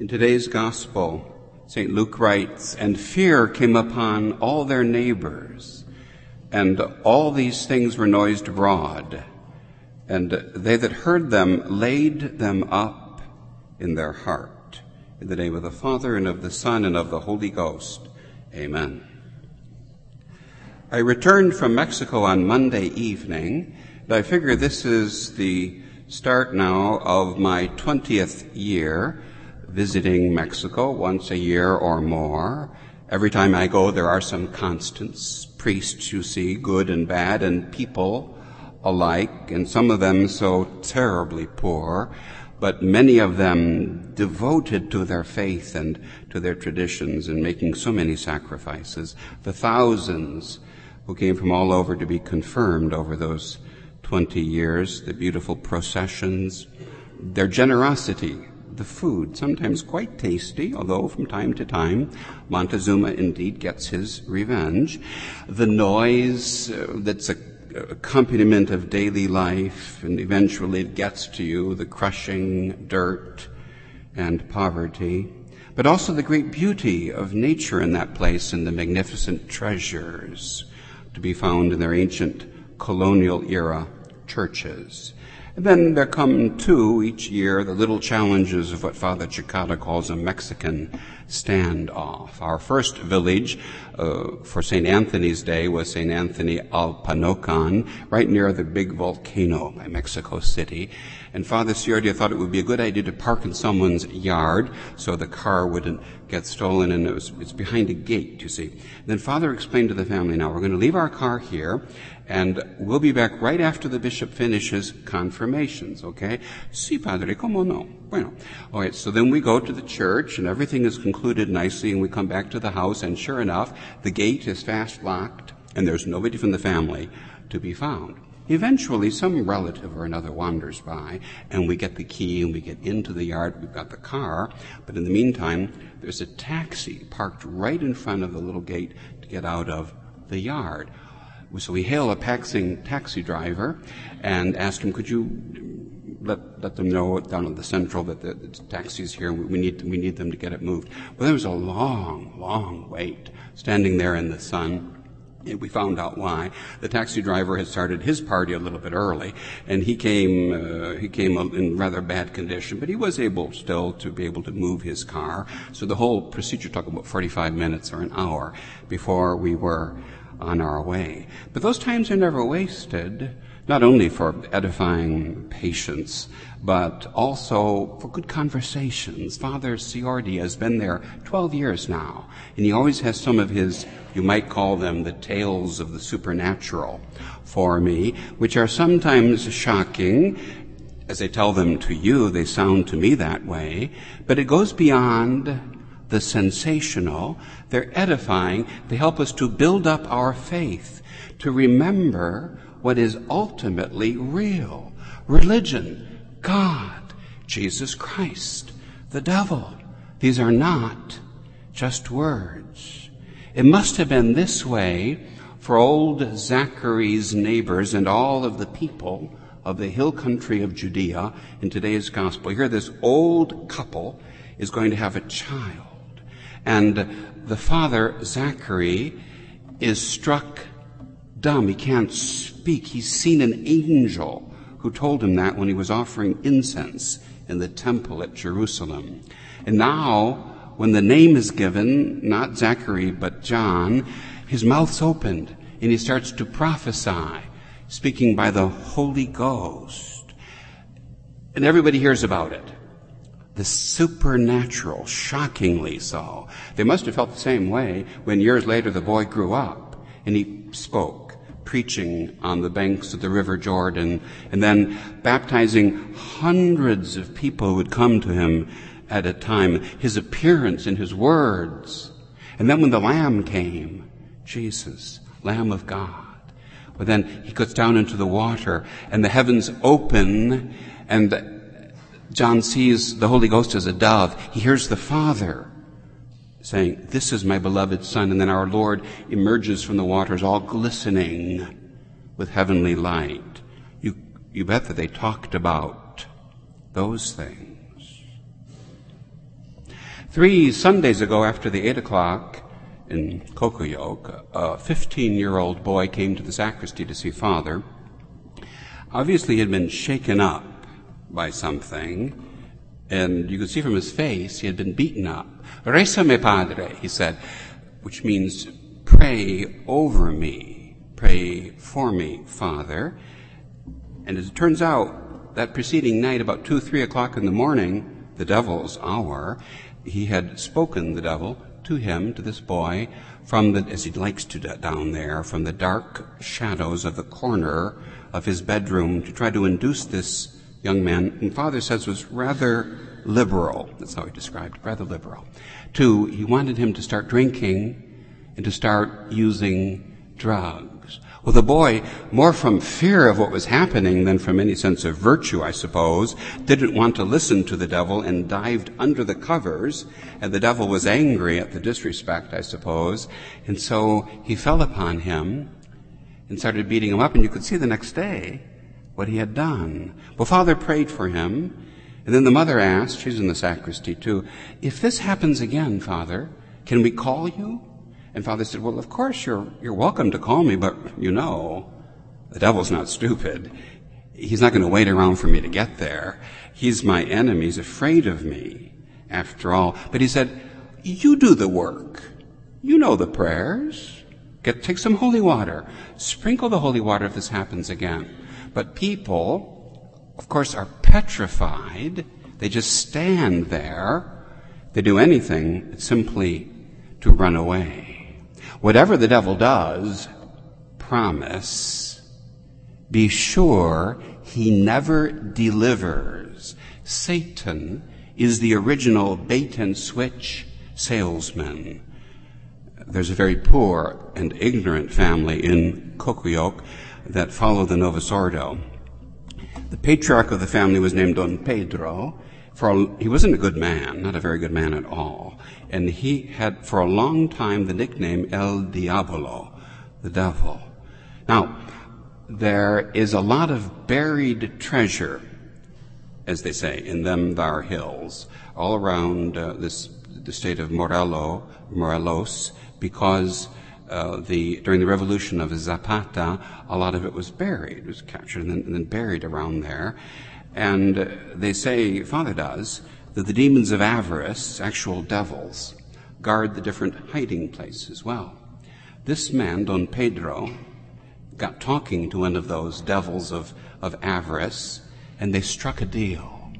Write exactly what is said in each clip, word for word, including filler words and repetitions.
In today's gospel, Saint Luke writes, "And fear came upon all their neighbors, and all these things were noised abroad. And they that heard them laid them up in their heart. In the name of the Father, and of the Son, and of the Holy Ghost. Amen." I returned from Mexico on Monday evening, and I figure this is the start now of my twentieth year visiting Mexico once a year or more. Every time I go, there are some constants, priests you see, good and bad, and people alike, and some of them so terribly poor, but many of them devoted to their faith and to their traditions and making so many sacrifices. The thousands who came from all over to be confirmed over those twenty years, the beautiful processions, their generosity, the food, sometimes quite tasty, although from time to time Montezuma indeed gets his revenge, the noise uh, that's a accompaniment of daily life, and eventually it gets to you, the crushing dirt and poverty, but also the great beauty of nature in that place and the magnificent treasures to be found in their ancient colonial era churches. And then there come, too, each year, the little challenges of what Father Chicata calls a Mexican standoff. Our first village uh, for Saint Anthony's Day was Saint Anthony Alpanocan, right near the big volcano by Mexico City. And Father Ciordia thought it would be a good idea to park in someone's yard so the car wouldn't get stolen, and it was, it's behind a gate, you see. And then Father explained to the family, now we're going to leave our car here, and we'll be back right after the bishop finishes confirmations, okay? Si, Padre, como no? Bueno. All right, so then we go to the church, and everything is concluded nicely, and we come back to the house, and sure enough, the gate is fast locked, and there's nobody from the family to be found. Eventually, some relative or another wanders by, and we get the key, and we get into the yard. We've got the car, but in the meantime, there's a taxi parked right in front of the little gate to get out of the yard. So we hail a passing taxi driver and ask him, could you let let them know down at the central that the, the taxi's here, and we need we need them to get it moved. Well, there was a long, long wait, standing there in the sun. And we found out why. The taxi driver had started his party a little bit early, and he came uh, he came in rather bad condition, but he was able still to be able to move his car. So the whole procedure took about forty-five minutes or an hour before we were on our way. But those times are never wasted, not only for edifying patience, but also for good conversations. Father Ciordia has been there twelve years now, and he always has some of his, you might call them the tales of the supernatural for me, which are sometimes shocking. As I tell them to you, they sound to me that way, but it goes beyond the sensational. They're edifying. They help us to build up our faith, to remember what is ultimately real. Religion, God, Jesus Christ, the devil. These are not just words. It must have been this way for old Zachary's neighbors and all of the people of the hill country of Judea in today's gospel. Here, this old couple is going to have a child. And the father, Zachary, is struck dumb. He can't speak. He's seen an angel who told him that when he was offering incense in the temple at Jerusalem. And now, when the name is given, not Zachary, but John, his mouth's opened, and he starts to prophesy, speaking by the Holy Ghost. And everybody hears about it. The supernatural, shockingly so. They must have felt the same way when years later the boy grew up and he spoke, preaching on the banks of the River Jordan, and then baptizing hundreds of people who would come to him at a time. His appearance and his words. And then when the Lamb came, Jesus, Lamb of God, well, then he goes down into the water and the heavens open, and John sees the Holy Ghost as a dove. He hears the Father saying, "This is my beloved Son." And then our Lord emerges from the waters all glistening with heavenly light. You, you bet that they talked about those things. Three Sundays ago, after the eight o'clock in Cocoyoc, a fifteen-year-old boy came to the sacristy to see Father. Obviously, he had been shaken up by something, and you could see from his face he had been beaten up. Reza me padre, he said, which means pray over me, pray for me, Father. And as it turns out, that preceding night, about two, three o'clock in the morning, the devil's hour, he had spoken, the devil, to him, to this boy, from the, as he likes to down there, from the dark shadows of the corner of his bedroom to try to induce this young man, and Father says was rather liberal, that's how he described it, rather liberal, to, he wanted him to start drinking and to start using drugs. Well, the boy, more from fear of what was happening than from any sense of virtue, I suppose, didn't want to listen to the devil and dived under the covers, and the devil was angry at the disrespect, I suppose, and so he fell upon him and started beating him up, and you could see the next day what he had done. Well, Father prayed for him, and then the mother asked, she's in the sacristy too, if this happens again, Father, can we call you? And Father said, well, of course, you're you're welcome to call me, but you know, the devil's not stupid. He's not going to wait around for me to get there. He's my enemy. He's afraid of me, after all. But he said, you do the work. You know the prayers. Get, take some holy water. Sprinkle the holy water if this happens again. But people, of course, are petrified. They just stand there. They do anything simply to run away. Whatever the devil does, promise, be sure he never delivers. Satan is the original bait and switch salesman. There's a very poor and ignorant family in Cocoyoc that follow the Novus Ordo. The patriarch of the family was named Don Pedro. For a, he wasn't a good man, not a very good man at all. And he had, for a long time, the nickname El Diabolo, the devil. Now, there is a lot of buried treasure, as they say, in them thar hills, all around uh, this the state of Morelo, Morelos, because uh, the during the revolution of Zapata, a lot of it was buried, it was captured and then, and then buried around there. And uh, they say, Father does, that the demons of avarice, actual devils, guard the different hiding places well. This man, Don Pedro, got talking to one of those devils of, of avarice, and they struck a deal.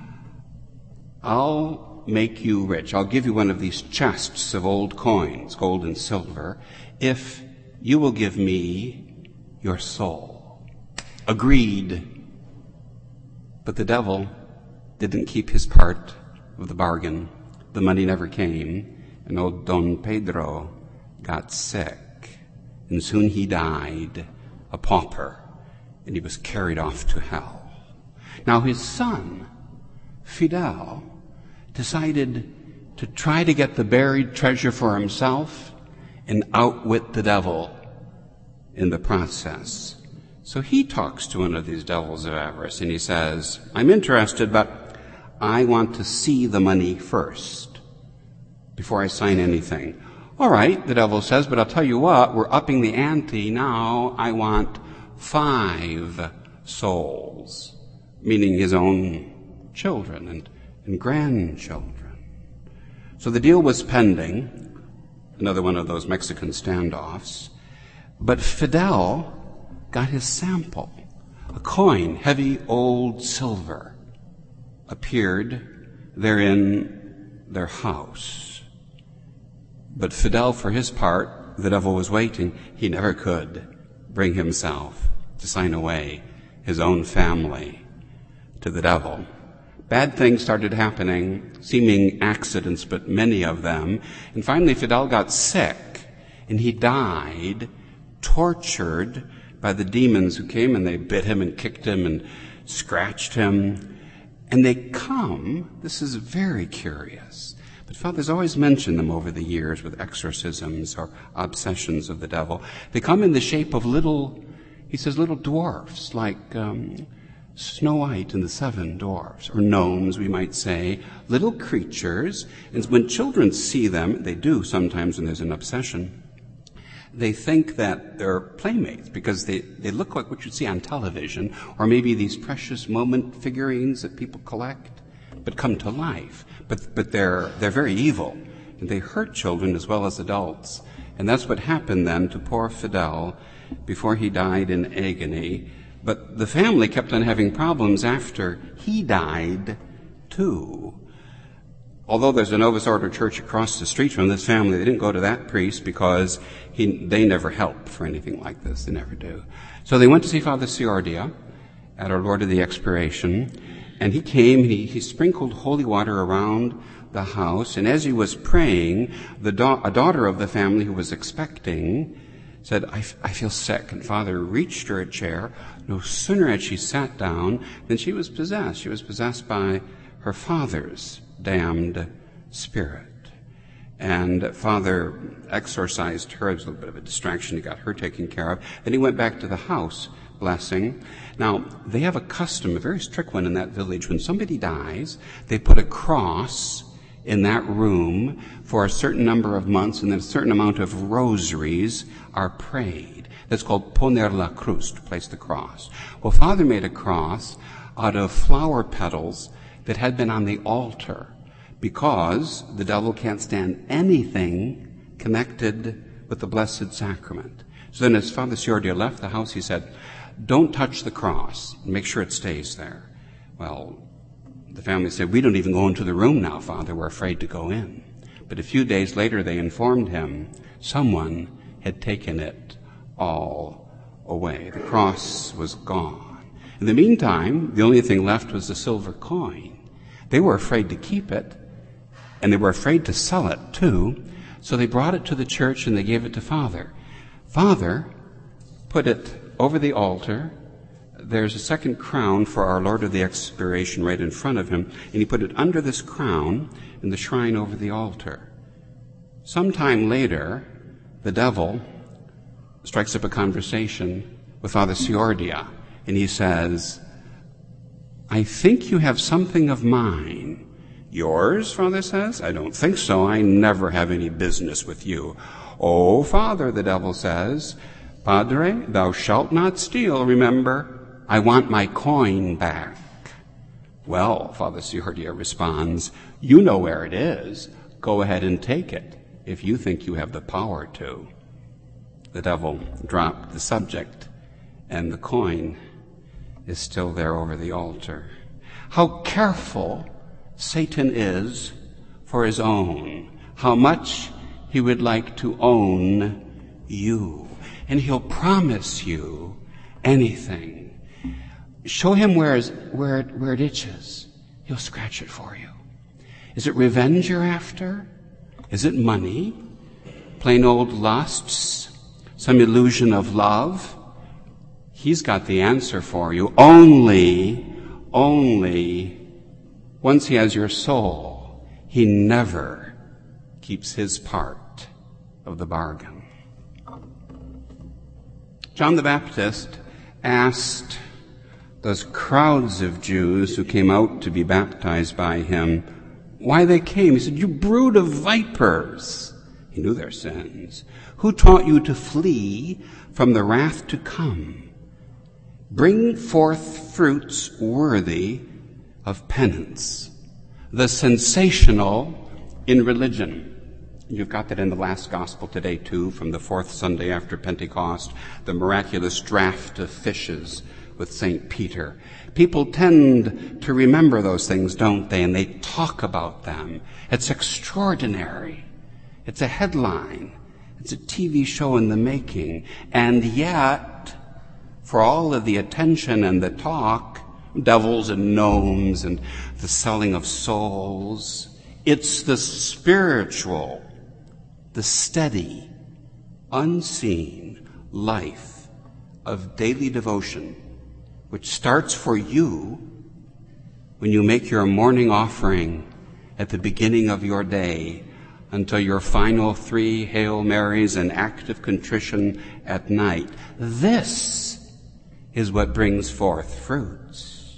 I'll make you rich. I'll give you one of these chests of old coins, gold and silver, if you will give me your soul. Agreed. But the devil didn't keep his part of the bargain. The money never came, and old Don Pedro got sick, and soon he died, a pauper, and he was carried off to hell. Now his son, Fidel, decided to try to get the buried treasure for himself and outwit the devil in the process. So he talks to one of these devils of avarice, and he says, I'm interested, but I want to see the money first before I sign anything. All right, the devil says, but I'll tell you what, we're upping the ante now. I want five souls, meaning his own children and, and grandchildren. So the deal was pending, another one of those Mexican standoffs, but Fidel got his sample. A coin, heavy old silver, appeared there in their house. But Fidel, for his part, the devil was waiting. He never could bring himself to sign away his own family to the devil. Bad things started happening, seeming accidents, but many of them. And finally Fidel got sick, and he died, tortured by the demons who came, and they bit him and kicked him and scratched him. And they come, this is very curious, but Father's always mentioned them over the years with exorcisms or obsessions of the devil. They come in the shape of little, he says, little dwarfs, like um, Snow White and the Seven Dwarfs, or gnomes, we might say, little creatures. And when children see them, they do sometimes when there's an obsession, they think that they're playmates because they, they look like what you'd see on television, or maybe these precious moment figurines that people collect, but come to life. But, but they're, they're very evil, and they hurt children as well as adults. And that's what happened then to poor Fidel before he died in agony. But the family kept on having problems after he died, too. Although there's a Novus Ordo church across the street from this family, they didn't go to that priest because he, they never help for anything like this. They never do. So they went to see Father Ciordia at Our Lord of the Expiration, and he came, he, he sprinkled holy water around the house, and as he was praying, the da- a daughter of the family who was expecting said, I, f- I feel sick. And Father reached her a chair. No sooner had she sat down than she was possessed. She was possessed by her father's damned spirit. And Father exorcised her. It was a little bit of a distraction. He got her taken care of. Then he went back to the house, blessing. Now, they have a custom, a very strict one in that village. When somebody dies, they put a cross in that room for a certain number of months, and then a certain amount of rosaries are prayed. That's called poner la cruz, to place the cross. Well, Father made a cross out of flower petals that had been on the altar because the devil can't stand anything connected with the Blessed Sacrament. So then as Father Ciordia left the house, he said, don't touch the cross. Make sure it stays there. Well, the family said, we don't even go into the room now, Father. We're afraid to go in. But a few days later, they informed him someone had taken it all away. The cross was gone. In the meantime, the only thing left was the silver coin. They were afraid to keep it, and they were afraid to sell it, too. So they brought it to the church, and they gave it to Father. Father put it over the altar. There's a second crown for Our Lord of the Expiation right in front of him, and he put it under this crown in the shrine over the altar. Sometime later, the devil strikes up a conversation with Father Ciordia, and he says, I think you have something of mine. Yours, Father says? I don't think so. I never have any business with you. Oh, Father, the devil says, Padre, thou shalt not steal, remember. I want my coin back. Well, Father Ciordia responds, you know where it is. Go ahead and take it, if you think you have the power to. The devil dropped the subject, and the coin is still there over the altar. How careful Satan is for his own. How much he would like to own you. And he'll promise you anything. Show him where, is, where, it, where it itches. He'll scratch it for you. Is it revenge you're after? Is it money? Plain old lusts? Some illusion of love? He's got the answer for you. Only, only, once he has your soul, he never keeps his part of the bargain. John the Baptist asked those crowds of Jews who came out to be baptized by him why they came. He said, you brood of vipers. He knew their sins. Who taught you to flee from the wrath to come? Bring forth fruits worthy of penance. The sensational in religion. You've got that in the last gospel today, too, from the fourth Sunday after Pentecost, the miraculous draught of fishes with Saint Peter. People tend to remember those things, don't they? And they talk about them. It's extraordinary. It's a headline. It's a T V show in the making. And yet, for all of the attention and the talk, devils and gnomes and the selling of souls, it's the spiritual, the steady, unseen life of daily devotion, which starts for you when you make your morning offering at the beginning of your day until your final three Hail Marys and act of contrition at night. This is what brings forth fruits.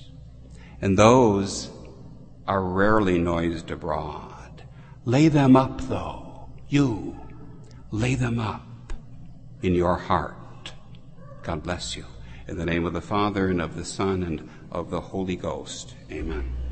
and those are rarely noised abroad. Lay them up, though. You, lay them up in your heart. God bless you. In the name of the Father, and of the Son, and of the Holy Ghost. Amen.